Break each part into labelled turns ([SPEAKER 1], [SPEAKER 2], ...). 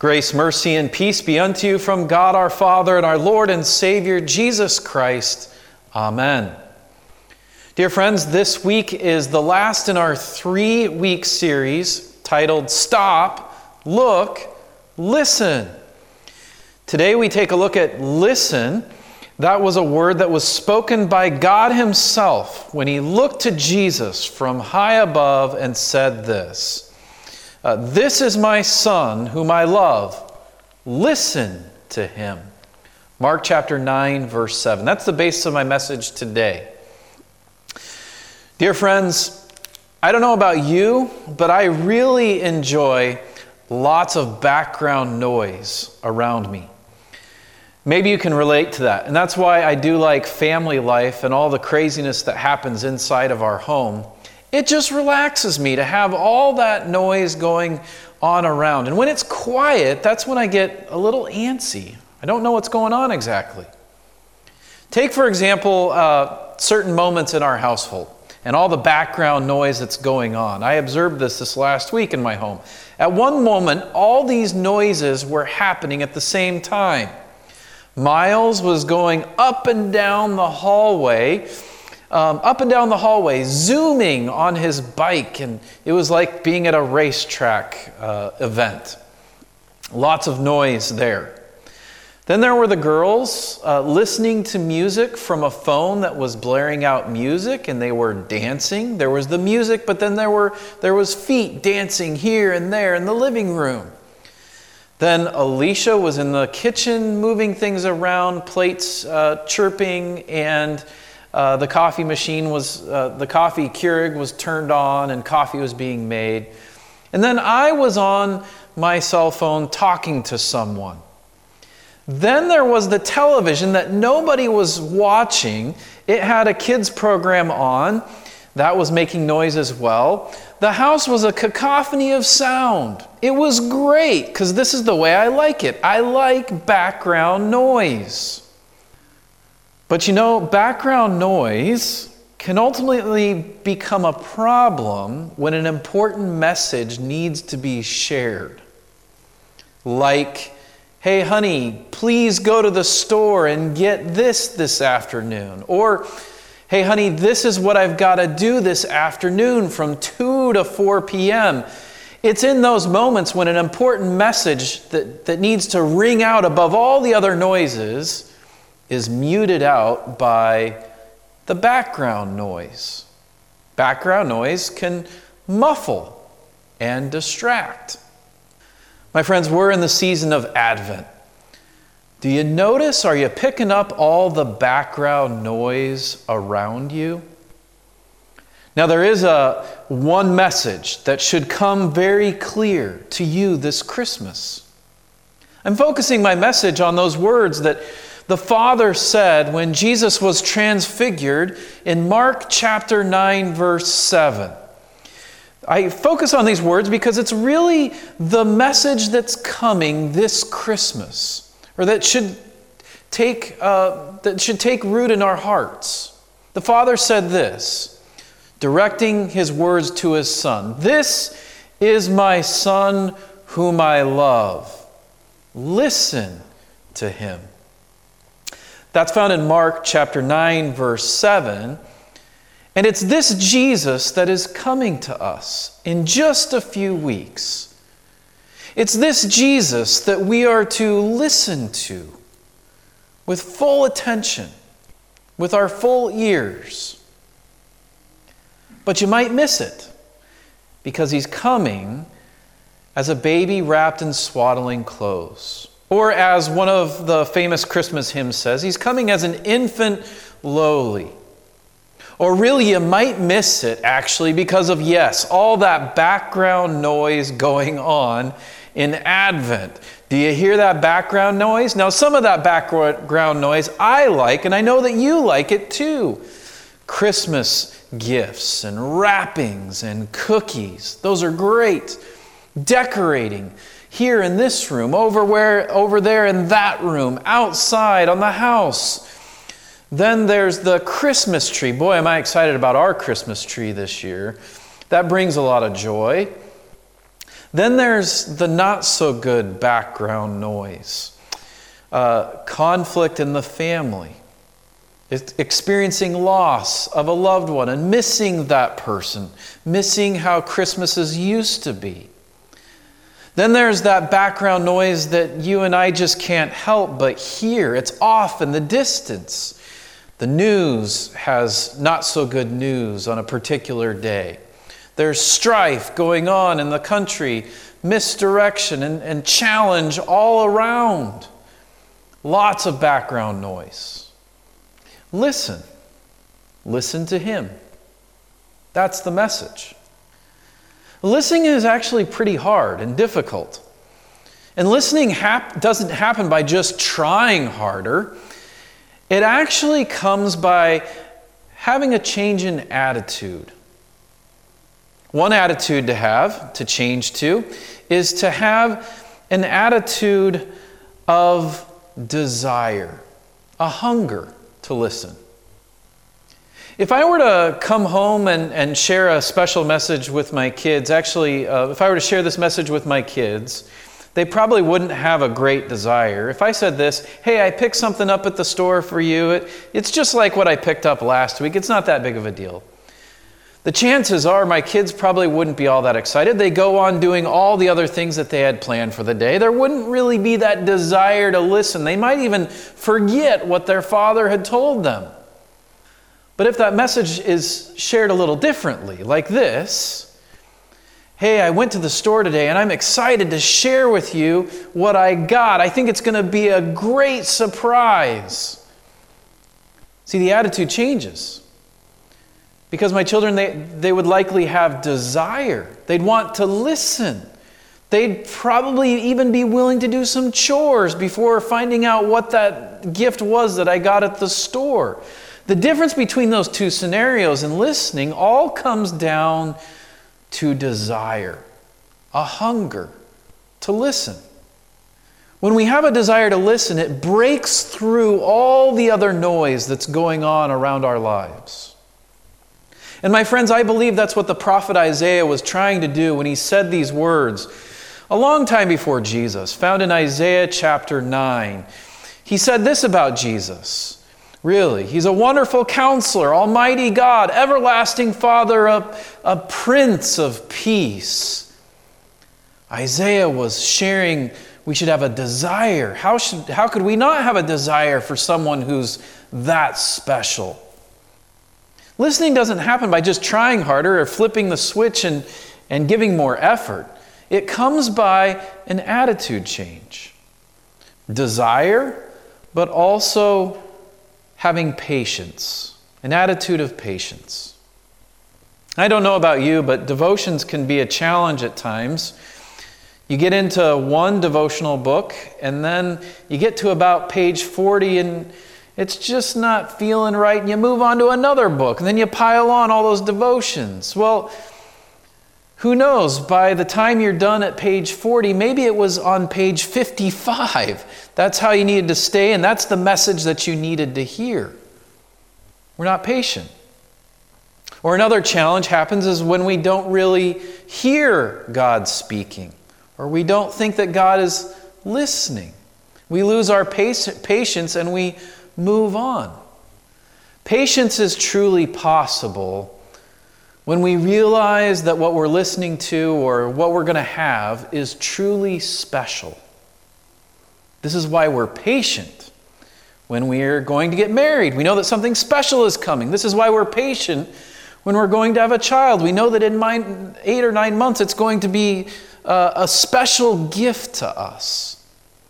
[SPEAKER 1] Grace, mercy, and peace be unto you from God our Father and our Lord and Savior, Jesus Christ. Amen. Dear friends, this week is the last in our 3-week series titled Stop, Look, Listen. Today we take a look at listen. That was a word that was spoken by God Himself when He looked to Jesus from high above and said this. This is my Son, whom I love. Listen to Him. Mark chapter 9, verse 7. That's the basis of my message today. Dear friends, I don't know about you, but I really enjoy lots of background noise around me. Maybe you can relate to that. And that's why I do like family life and all the craziness that happens inside of our home. It just relaxes me to have all that noise going on around. And when it's quiet, that's when I get a little antsy. I don't know what's going on exactly. Take, for example, certain moments in our household and all the background noise that's going on. I observed this last week in my home. At one moment, all these noises were happening at the same time. Miles was going up and down the hallway, zooming on his bike, and it was like being at a racetrack event. Lots of noise there. Then there were the girls listening to music from a phone that was blaring out music, and they were dancing. There was the music, but then there was feet dancing here and there in the living room. Then Alicia was in the kitchen moving things around, plates chirping, and the coffee machine the coffee Keurig was turned on and coffee was being made. And then I was on my cell phone talking to someone. Then there was the television that nobody was watching. It had a kids program on. That was making noise as well. The house was a cacophony of sound. It was great because this is the way I like it. I like background noise. But you know, background noise can ultimately become a problem when an important message needs to be shared. Like, hey honey, please go to the store and get this afternoon. Or, hey honey, this is what I've got to do this afternoon from 2 to 4 p.m. It's in those moments when an important message that needs to ring out above all the other noises is muted out by the background noise. Background noise can muffle and distract. My friends, we're in the season of Advent. Do you notice, are you picking up all the background noise around you? Now there is one message that should come very clear to you this Christmas. I'm focusing my message on those words that the Father said when Jesus was transfigured in Mark chapter 9, verse 7. I focus on these words because it's really the message that's coming this Christmas, or that should take root in our hearts. The Father said this, directing His words to His Son. This is my Son whom I love. Listen to Him. That's found in Mark chapter 9, verse 7. And it's this Jesus that is coming to us in just a few weeks. It's this Jesus that we are to listen to with full attention, with our full ears. But you might miss it because He's coming as a baby wrapped in swaddling clothes. Or as one of the famous Christmas hymns says, He's coming as an infant lowly. Or really, you might miss it actually because of, yes, all that background noise going on in Advent. Do you hear that background noise? Now, some of that background noise I like, and I know that you like it too. Christmas gifts and wrappings and cookies. Those are great. Decorating. Here in this room, over there in that room, outside on the house. Then there's the Christmas tree. Boy, am I excited about our Christmas tree this year. That brings a lot of joy. Then there's the not so good background noise. Conflict in the family. Experiencing loss of a loved one and missing that person. Missing how Christmases used to be. Then there's that background noise that you and I just can't help but hear. It's off in the distance. The news has not so good news on a particular day. There's strife going on in the country, misdirection and challenge all around. Lots of background noise. Listen. Listen to Him. That's the message. Listening is actually pretty hard and difficult. And listening doesn't happen by just trying harder. It actually comes by having a change in attitude. One attitude to change to, is to have an attitude of desire, a hunger to listen. If I were to come home and share a special message with my kids, if I were to share this message with my kids, they probably wouldn't have a great desire. If I said this, hey, I picked something up at the store for you, it's just like what I picked up last week, it's not that big of a deal. The chances are my kids probably wouldn't be all that excited. They go on doing all the other things that they had planned for the day. There wouldn't really be that desire to listen. They might even forget what their father had told them. But if that message is shared a little differently, like this, hey, I went to the store today and I'm excited to share with you what I got. I think it's going to be a great surprise. See, the attitude changes. Because my children, they would likely have desire. They'd want to listen. They'd probably even be willing to do some chores before finding out what that gift was that I got at the store. The difference between those two scenarios and listening all comes down to desire, a hunger to listen. When we have a desire to listen, it breaks through all the other noise that's going on around our lives. And my friends, I believe that's what the prophet Isaiah was trying to do when he said these words a long time before Jesus, found in Isaiah chapter 9. He said this about Jesus. Really, He's a wonderful counselor, almighty God, everlasting Father, a Prince of Peace. Isaiah was sharing we should have a desire. How could we not have a desire for someone who's that special? Listening doesn't happen by just trying harder or flipping the switch and giving more effort. It comes by an attitude change. Desire, but also having patience, an attitude of patience. I don't know about you, but devotions can be a challenge at times. You get into one devotional book, and then you get to about page 40, and it's just not feeling right, and you move on to another book, and then you pile on all those devotions. Well, who knows? By the time you're done at page 40, maybe it was on page 55. That's how you needed to stay, and that's the message that you needed to hear. We're not patient. Or another challenge happens is when we don't really hear God speaking, or we don't think that God is listening. We lose our patience and we move on. Patience is truly possible when we realize that what we're listening to or what we're going to have is truly special. This is why we're patient when we're going to get married. We know that something special is coming. This is why we're patient when we're going to have a child. We know that in 8 or 9 months it's going to be a special gift to us.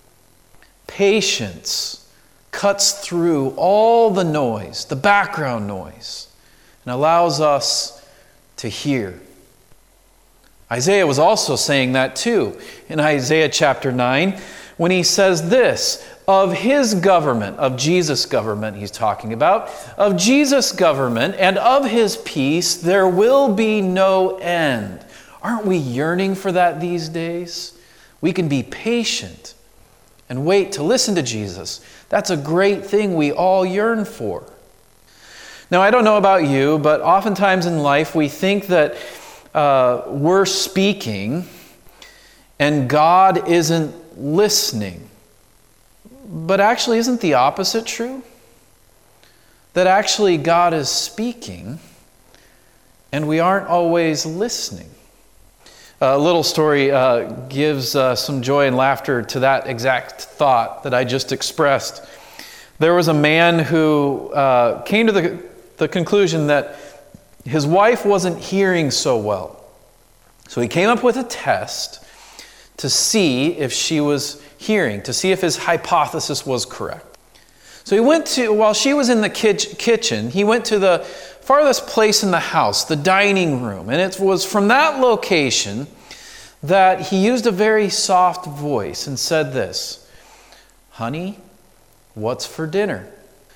[SPEAKER 1] Patience cuts through all the noise, the background noise, and allows us to hear. Isaiah was also saying that too in Isaiah chapter 9 when he says this, of His government, of Jesus' government he's talking about, of Jesus' government and of His peace there will be no end. Aren't we yearning for that these days? We can be patient and wait to listen to Jesus. That's a great thing we all yearn for. Now, I don't know about you, but oftentimes in life we think that we're speaking and God isn't listening. But actually, isn't the opposite true? That actually God is speaking, and we aren't always listening. A little story gives some joy and laughter to that exact thought that I just expressed. There was a man who came to the conclusion that his wife wasn't hearing so well. So he came up with a test to see if she was hearing, to see if his hypothesis was correct. So he went to, while she was in the kitchen, he went to the farthest place in the house, the dining room. And it was from that location that he used a very soft voice and said this, "Honey, what's for dinner?"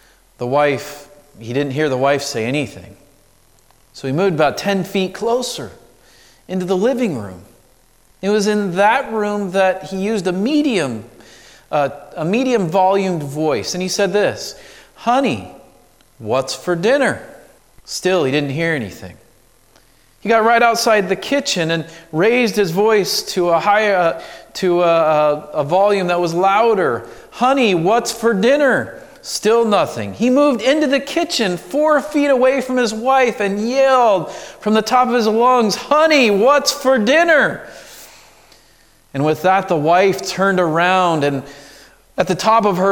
[SPEAKER 1] He didn't hear the wife say anything. So he moved about 10 feet closer into the living room. It was in that room that he used a medium volumed voice. And he said this, "Honey, what's for dinner?" Still, he didn't hear anything. He got right outside the kitchen and raised his voice to a volume that was louder. "Honey, what's for dinner?" Still nothing. He moved into the kitchen 4 feet away from his wife and yelled from the top of his lungs, "Honey, what's for dinner?" And with that, the wife turned around and with the top of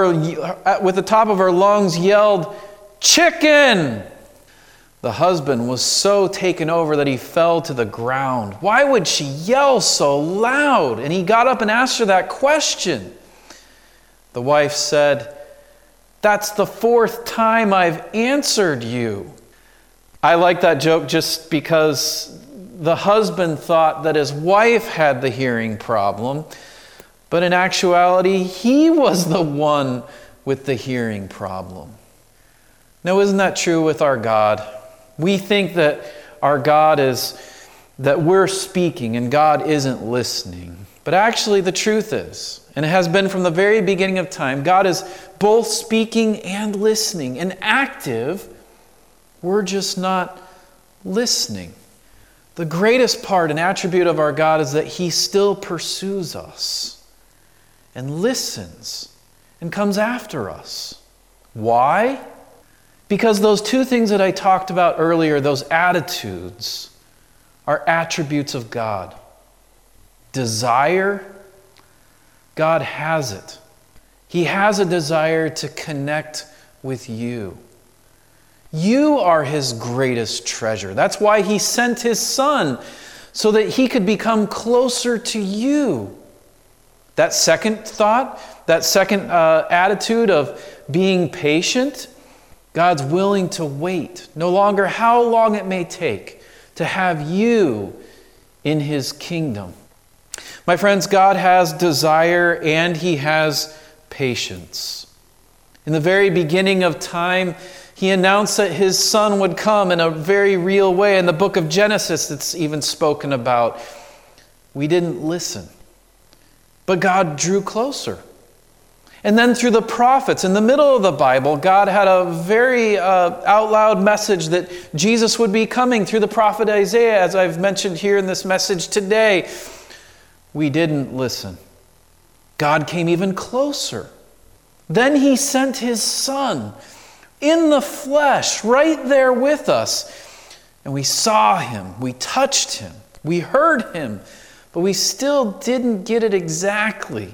[SPEAKER 1] her lungs yelled, "Chicken!" The husband was so taken over that he fell to the ground. Why would she yell so loud? And he got up and asked her that question. The wife said, "That's the 4th time I've answered you." I like that joke just because the husband thought that his wife had the hearing problem, but in actuality, he was the one with the hearing problem. Now, isn't that true with our God? We think that our God is, that we're speaking and God isn't listening. But actually, the truth is, and it has been from the very beginning of time, God is both speaking and listening and active. We're just not listening. The greatest part and attribute of our God is that He still pursues us and listens and comes after us. Why? Because those two things that I talked about earlier, those attitudes, are attributes of God. Desire, God has it. He has a desire to connect with you. You are His greatest treasure. That's why He sent His Son, so that He could become closer to you. That second thought, that second attitude of being patient, God's willing to wait, no longer how long it may take, to have you in His kingdom. My friends, God has desire and He has patience. In the very beginning of time, He announced that His Son would come in a very real way. In the book of Genesis, it's even spoken about. We didn't listen, but God drew closer. And then through the prophets, in the middle of the Bible, God had a very out loud message that Jesus would be coming through the prophet Isaiah, as I've mentioned here in this message today. We didn't listen. God came even closer. Then He sent His Son in the flesh, right there with us. And we saw Him, we touched Him, we heard Him, but we still didn't get it exactly.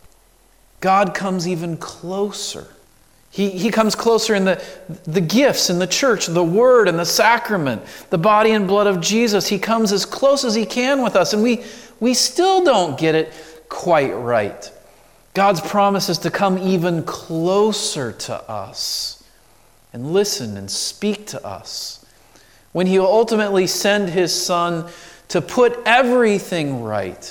[SPEAKER 1] God comes even closer. He comes closer in the gifts in the church, the Word and the sacrament, the body and blood of Jesus. He comes as close as He can with us, and we still don't get it quite right. God's promise is to come even closer to us and listen and speak to us. When He will ultimately send His Son to put everything right.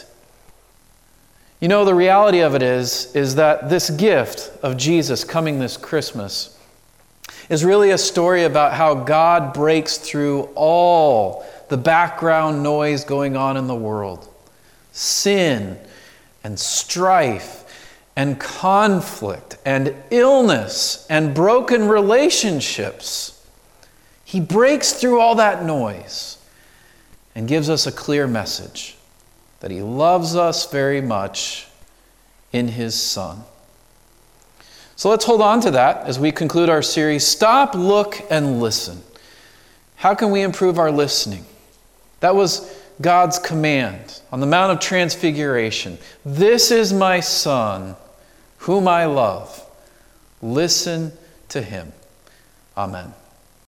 [SPEAKER 1] You know, the reality of it is that this gift of Jesus coming this Christmas is really a story about how God breaks through all the background noise going on in the world. Sin and strife and conflict and illness and broken relationships. He breaks through all that noise and gives us a clear message. that he loves us very much in his Son. So let's hold on to that as we conclude our series, Stop, Look, and Listen. How can we improve our listening? That was God's command on the Mount of Transfiguration. This is my Son, whom I love. Listen to him. Amen.